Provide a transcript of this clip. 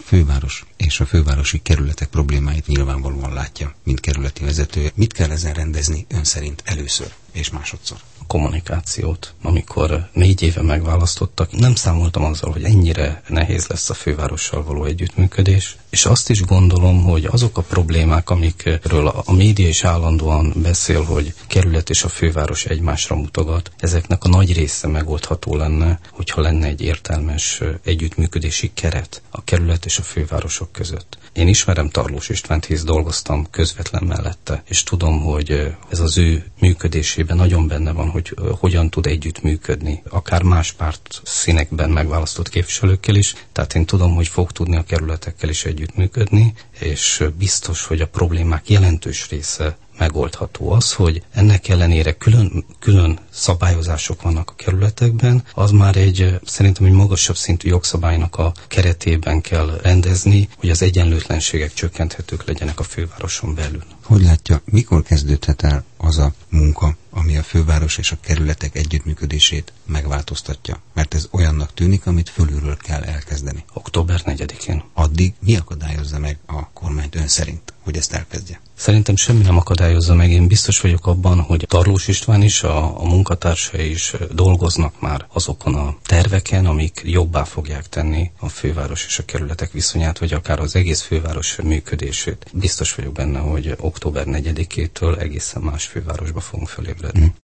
főváros és a fővárosi kerületek problémáit nyilvánvalóan látja, mint kerületi vezető. Mit kell ezen rendezni ön szerint először és másodszor? Kommunikációt. Amikor 4 éve megválasztottak, nem számoltam azzal, hogy ennyire nehéz lesz a fővárossal való együttműködés, és azt is gondolom, hogy azok a problémák, amikről a média is állandóan beszél, hogy kerület és a főváros egymásra mutogat, ezeknek a nagy része megoldható lenne, hogyha lenne egy értelmes együttműködési keret a kerület és a fővárosok között. Én ismerem Tarlós Istvánt, hisz dolgoztam közvetlen mellette, és tudom, hogy ez az ő működésében nagyon benne van, hogy hogyan tud együttműködni, akár más párt színekben megválasztott képviselőkkel is. Tehát én tudom, hogy fog tudni a kerületekkel is együttműködni, és biztos, hogy a problémák jelentős része megoldható. Az, hogy ennek ellenére külön szabályozások vannak a kerületekben, az már szerintem egy magasabb szintű jogszabálynak a keretében kell rendezni, hogy az egyenlőtlenségek csökkenthetők legyenek a fővároson belül. Hogy látja, mikor kezdődhet el az a munka, ami a főváros és a kerületek együttműködését megváltoztatja? Mert ez olyannak tűnik, amit fölülről kell elkezdeni. Október 4-én. Addig mi akadályozza meg a kormányt ön szerint, hogy ezt elkezdje? Szerintem semmi nem akadályozza meg. Én biztos vagyok abban, hogy Tarlós István is, a munkatársai is dolgoznak már azokon a terveken, amik jobbá fogják tenni a főváros és a kerületek viszonyát, vagy akár az egész főváros működését. Biztos vagyok benne, hogy október 4-től egészen más fővárosba fogunk felébredni.